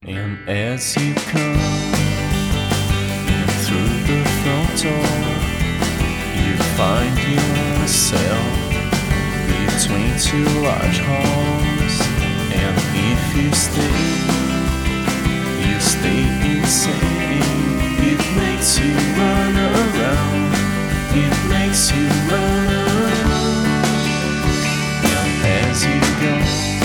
And as you come in through the front door, you find yourself between two large halls. And if you stay insane. It makes you run around. It makes you run around. And as you go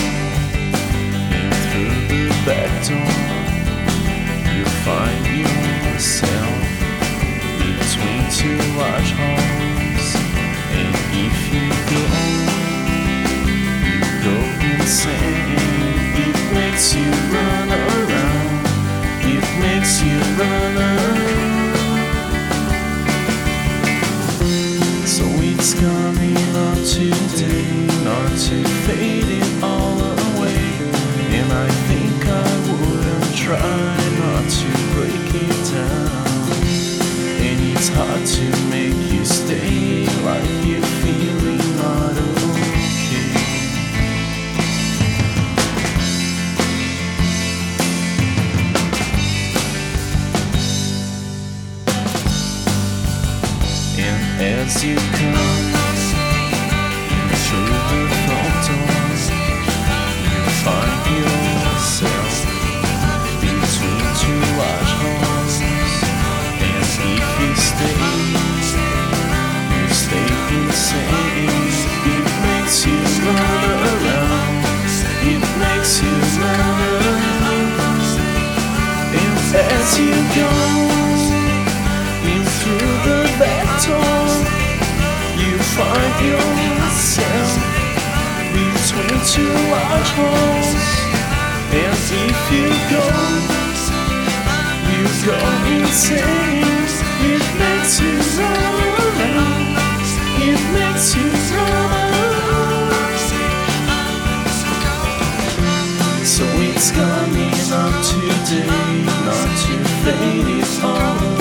in through the back door, you find yourself between two large halls. And if you go insane. It makes you run around. It makes you run around. So it's coming up today, not to fade it all away. And I think I wouldn't try not to break it down. And it's hard to make you stay like you're feeling not okay. And as you come in through the front door, you find yourself between two large halls. And if you stay insane. It makes you run around. It makes you run around. And as you go in through the back door, you find yourself between two large halls. And if you go insane. It makes you run around. It makes you run around. So it's coming up today, not to fade it all.